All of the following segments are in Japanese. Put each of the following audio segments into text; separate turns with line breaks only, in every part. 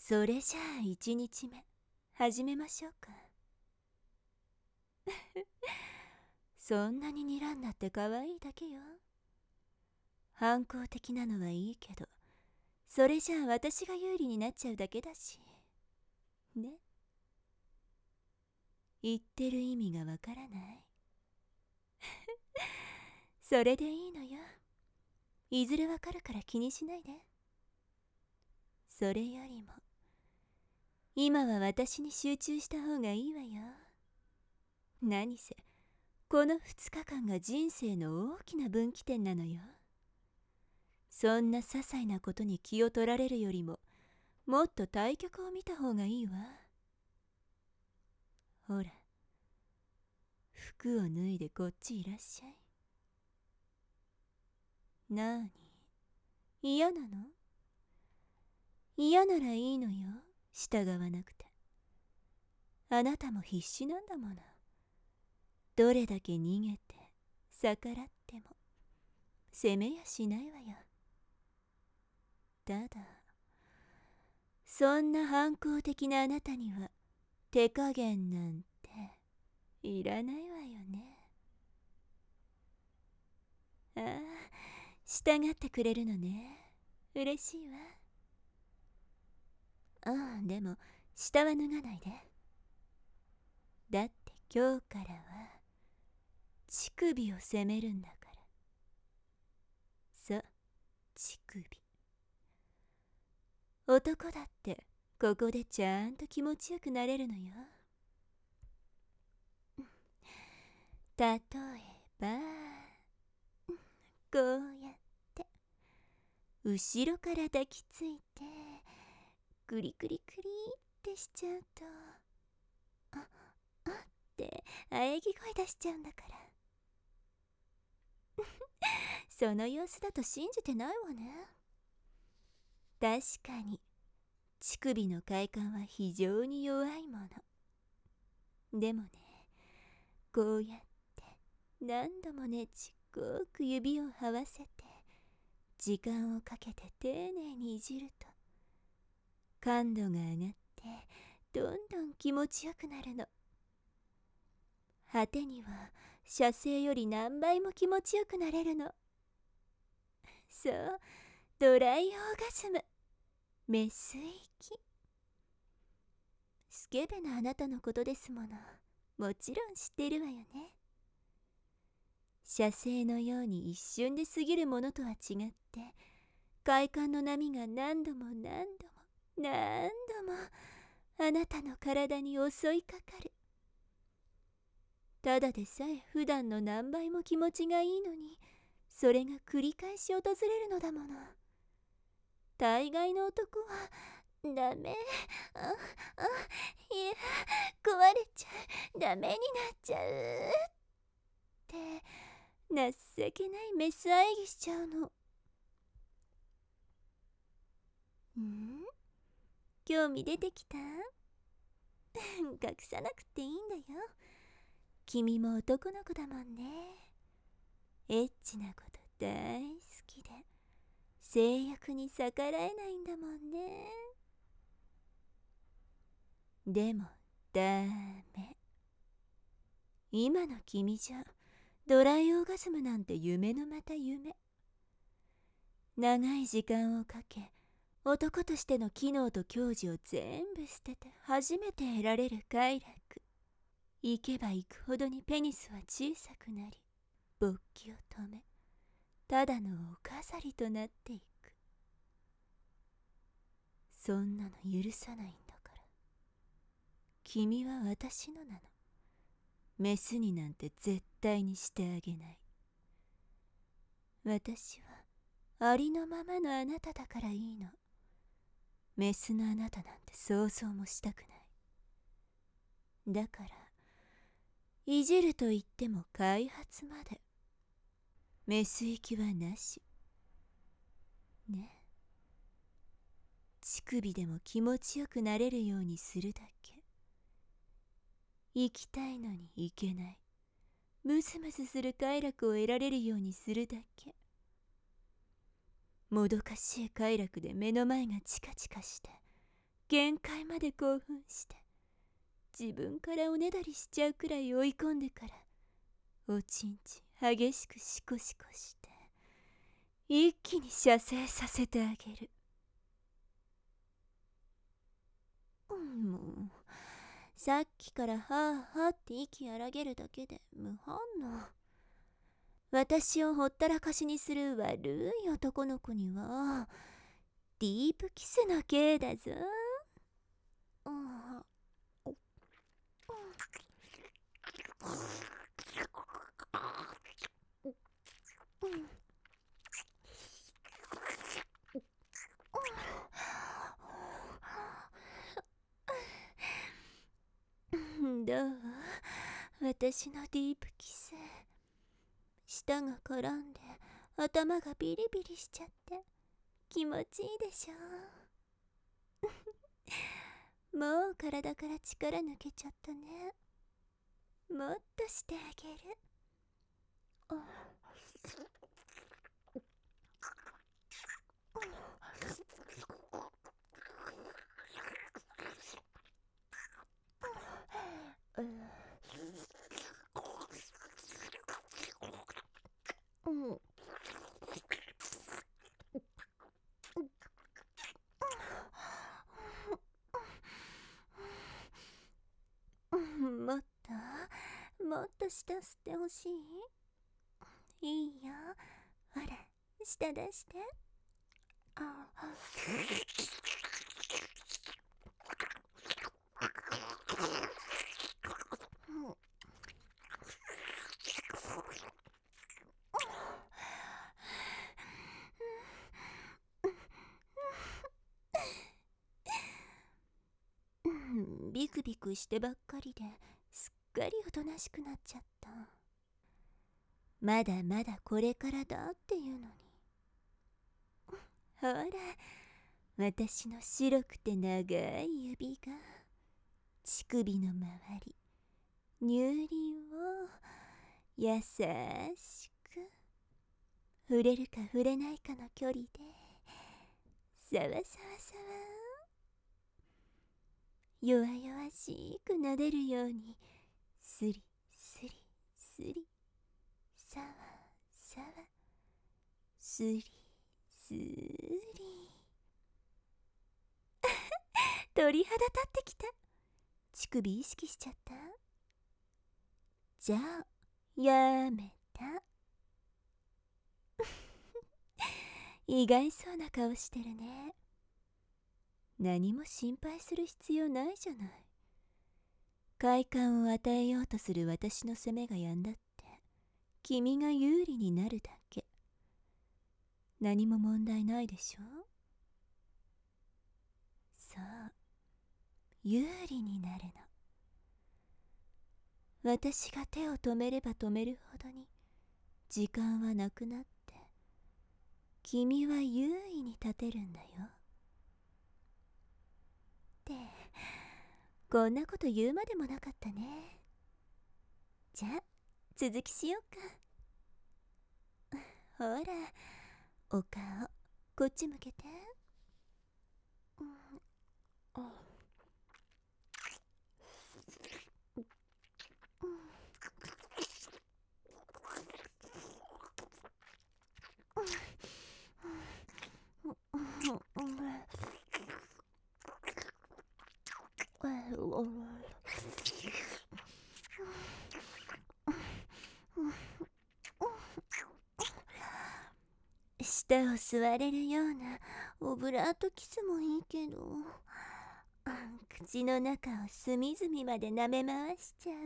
それじゃあ1日目始めましょうか。そんなに睨んだって可愛いだけよ。反抗的なのはいいけど、それじゃあ私が有利になっちゃうだけだしね。言ってる意味がわからない。それでいいのよ。いずれわかるから気にしないで。それよりも今は私に集中した方がいいわよ。何せこの2日間が人生の大きな分岐点なのよ。そんな些細なことに気を取られるよりも、もっと対局を見た方がいいわ。ほら、服を脱いでこっちいらっしゃい。なーに、嫌なの？嫌ならいいのよ、従わなくて。あなたも必死なんだもの。どれだけ逃げて逆らっても責めやしないわよ。ただそんな反抗的なあなたには手加減なんていらないわよね。ああ、従ってくれるのね。嬉しいわ。ああ、でも下は脱がないで。だって今日からは乳首を責めるんだから。そう、乳首。男だってここでちゃんと気持ちよくなれるのよ。例えばこうやって後ろから抱きついてクリクリクリってしちゃうと、あって喘ぎ声出しちゃうんだから。その様子だと信じてないわね。確かに乳首の快感は非常に弱いもの。でもね、こうやって何度もねちっこく指を這わせて時間をかけて丁寧にいじると、感度が上がってどんどん気持ちよくなるの。果てには射精より何倍も気持ちよくなれるの。そう、ドライオーガズム、メス息。スケベなあなたのことですもの。もちろん知ってるわよね。射精のように一瞬で過ぎるものとは違って、快感の波が何度も何度も何度もあなたの体に襲いかかる。ただでさえ普段の何倍も気持ちがいいのに、それが繰り返し訪れるのだもの。大概の男はダメ、いや壊れちゃう、ダメになっちゃうって情けないメス喘ぎしちゃうの。興味出てきた？隠さなくていいんだよ。君も男の子だもんね。エッチなこと大好きで性欲に逆らえないんだもんね。でもダメ。今の君じゃドライオーガズムなんて夢のまた夢。長い時間をかけ男としての機能と矜持を全部捨てて初めて得られる快楽。行けば行くほどにペニスは小さくなり、勃起を止め、ただのお飾りとなっていく。そんなの許さないんだから。君は私のなの。メスになんて絶対にしてあげない。私はありのままのあなただからいいの。メスのあなたなんて想像もしたくない。だからいじると言っても開発まで。メス行きはなしね。乳首でも気持ちよくなれるようにするだけ。行きたいのに行けない、ムズムズする快楽を得られるようにするだけ。もどかしい快楽で目の前がチカチカして限界まで興奮して自分からおねだりしちゃうくらい追い込んでからおちんち激しくシコシコして一気に射精させてあげる。もうさっきからはあはあって息荒げるだけで無反応。私をほったらかしにする悪い男の子にはディープキスの刑だぞ。どう？私のディープキス。舌が絡んで頭がビリビリしちゃって気持ちいいでしょ。もう体から力抜けちゃったね。もっとしてあげる。もっと舌吸ってほしい？いいよ。ほら、舌出して。ビクビクしてばっかりですっかりおとなしくなっちゃった。まだまだこれからだっていうのに。ほら、私の白くて長い指が乳首の周り、乳輪を優しく触れるか触れないかの距離でさわさわさわ弱々しく撫でるようにスリスリスリさわさわスリスリ鳥肌立ってきた。乳首意識しちゃった？じゃあやめた。意外そうな顔してるね。何も心配する必要ないじゃない。快感を与えようとする私の責めが止んだって君が有利になるだけ。何も問題ないでしょ。そう、有利になるの。私が手を止めれば止めるほどに時間はなくなって君は優位に立てるんだよ。ってこんなこと言うまでもなかったね。じゃあ続きしようか。ほら、お顔こっち向けて。舌を吸われるようなオブラートキスもいいけど、口の中を隅々まで舐め回しちゃう。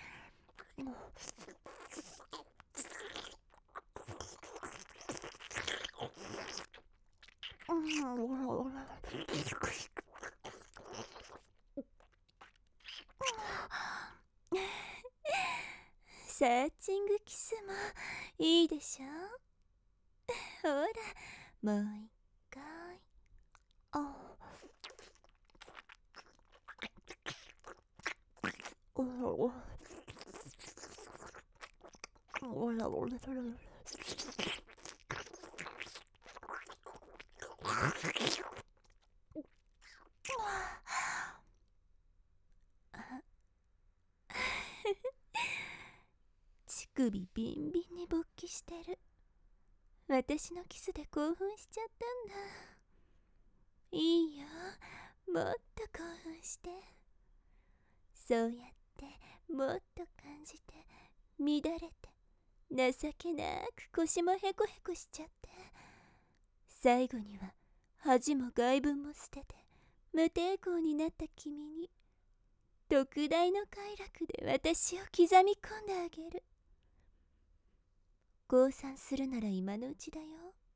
サーチングキスもいいでしょ。ほら、もう一回。 首ビンビンに勃起してる。私のキスで興奮しちゃったんだ。いいよ、もっと興奮して。そうやってもっと感じて、乱れて、情けなく腰もヘコヘコしちゃって、最後には恥も外聞も捨てて無抵抗になった君に特大の快楽で私を刻み込んであげる。降参するなら今のうちだよ。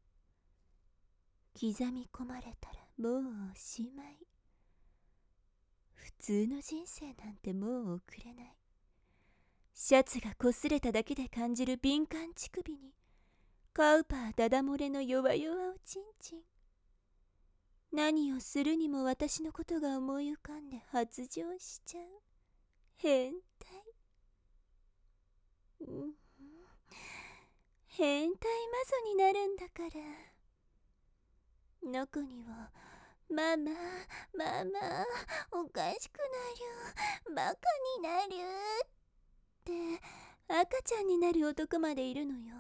刻み込まれたらもうおしまい。普通の人生なんてもう送れない。シャツが擦れただけで感じる敏感乳首にカウパーダダ漏れの弱々おちんちん。何をするにも私のことが思い浮かんで発情しちゃう。変態。変態魔女になるんだから。中にはママママおかしくなる、バカになるって赤ちゃんになる男までいるのよ。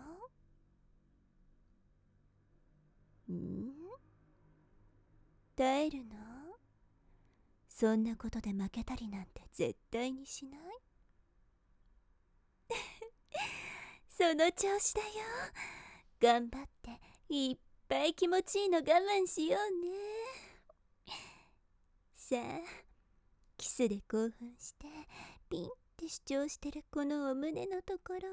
耐えるの？そんなことで負けたりなんて絶対にしない。その調子だよ。頑張っていっぱい気持ちいいの我慢しようね。さあ、キスで興奮してピンって主張してるこのお胸のところを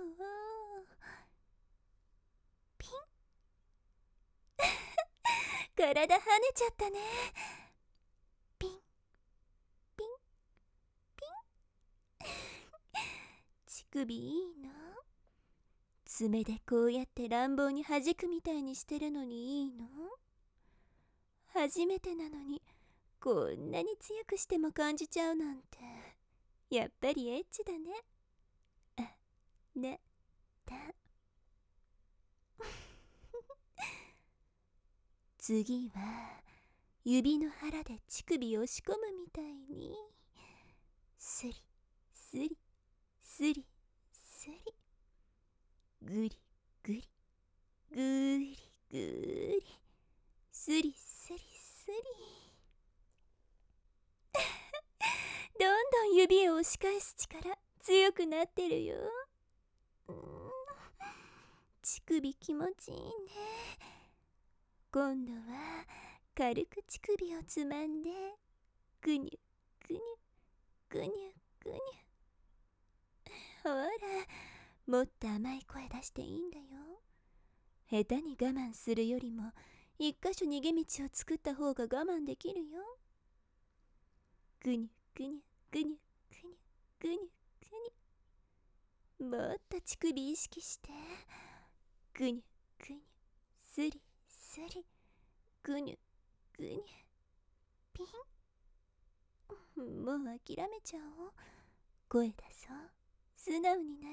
ピン体跳ねちゃったね。ピンピンピン乳首いいの？爪でこうやって乱暴に弾くみたいにしてるのにいいの？初めてなのにこんなに強くしても感じちゃうなんて、やっぱりエッチだね。あ、な、た。次は指の腹で乳首を押し込むみたいにスリスリスリスリ、グリグリグリグリ、スリスリスリどんどん指を押し返す力強くなってるよ。乳首気持ちいいね。今度は軽く乳首をつまんでぐにゅぐにゅぐにゅぐにゅ。ほら、もっと甘い声出していいんだよ。下手に我慢するよりも一箇所逃げ道を作った方が我慢できるよ。ぐにゅぐにゅぐにゅぐにゅぐにゅぐにゅ。もっと乳首意識してぐにゅぐにゅ、スリスリ、ぐにゅぐにゅ、ピン。もう諦めちゃおう。声出そう。素直になろう。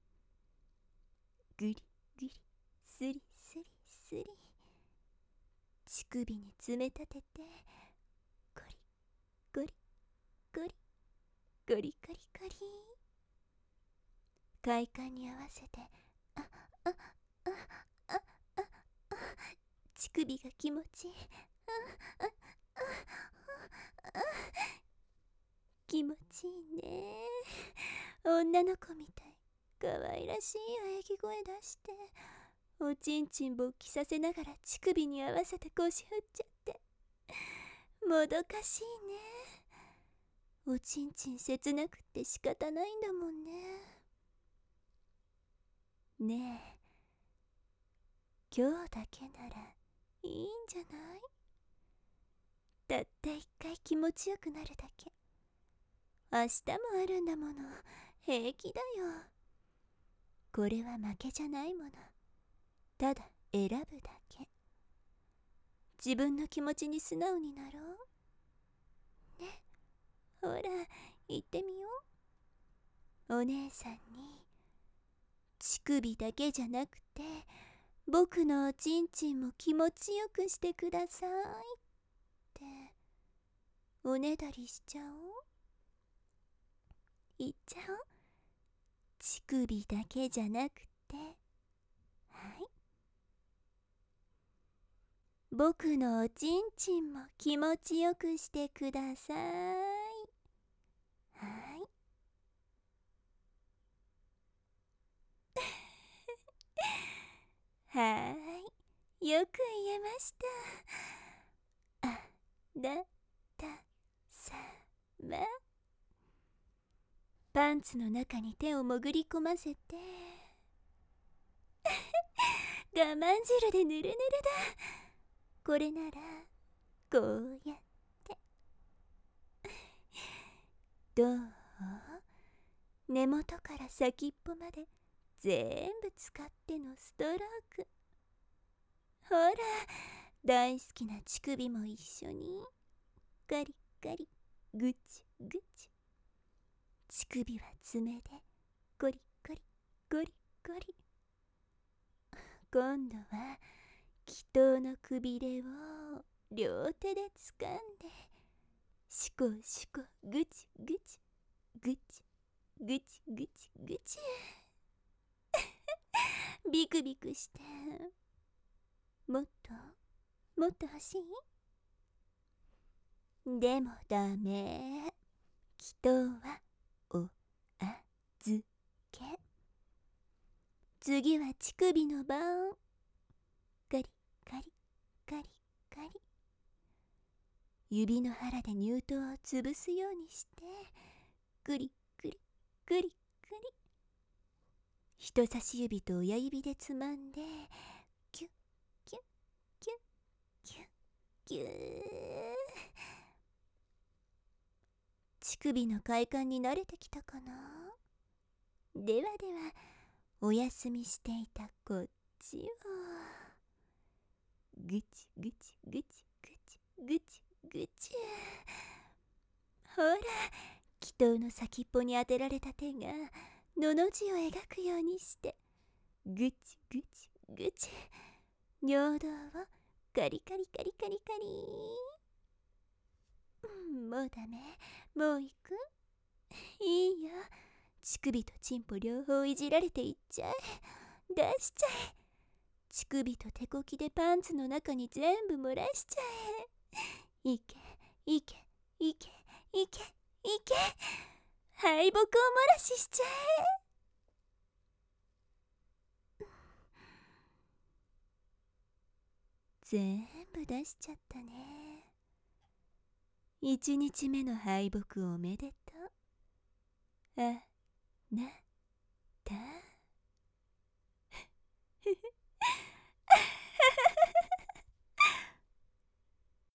ぐりぐり、スリスリスリ、乳首に爪立ててゴリゴリゴリゴリゴリゴリ。快感に合わせてああああああ、乳首が気持ちいい。ああああ、気持ちいいね。女の子みたい。可愛らしい喘ぎ声出しておちんちん勃起させながら乳首に合わせて腰振っちゃってもどかしいね。おちんちん切なくって仕方ないんだもんね。ねえ、今日だけならいいんじゃない？たった一回気持ちよくなるだけ。明日もあるんだもの。平気だよ。これは負けじゃないもの。ただ選ぶだけ。自分の気持ちに素直になろうね。ほら、言ってみよう。お姉さんに乳首だけじゃなくて僕のおちんちんも気持ちよくしてくださいっておねだりしちゃおう。言っちゃおう。 乳首だけじゃなくて、はい、僕のおちんちんも気持ちよくしてください。はい。はーい、よく言えました。あなたさま。パンツの中に手を潜り込ませて、我慢汁でぬるぬるだ。これならこうやって、どう？根元から先っぽまで全部使ってのストローク。ほら、大好きな乳首も一緒にガリガリ、ぐちぐち。乳首は爪でゴリゴリゴリゴリ。今度は祈祷のくびれを両手で掴んで、シコシコぐちぐちぐちぐちぐちぐち。ビクビクして、もっともっと欲しい？でもダメ。祈祷はお預け。次は乳首の番。ガリガリガリガリ。指の腹で乳頭を潰すようにして、グリグリグリグリ。人差し指と親指でつまんで、キュッキュッキュッキュッキュー。乳首の快感に慣れてきたかな。ではでは、お休みしていたこっちをぐちぐちぐちぐちぐちぐち。ほら、祈祷の先っぽに当てられた手がのの字を描くようにしてぐちぐちぐち。尿道をカリカリカリカリカリ。もうダメ。もう行く？いいよ。乳首とチンポ両方いじられていっちゃえ。出しちゃえ。乳首と手こきでパンツの中に全部漏らしちゃえ。いけいけいけいけいけ。敗北を漏らししちゃえ。全部出しちゃったね。1日目の敗北おめでとう。あな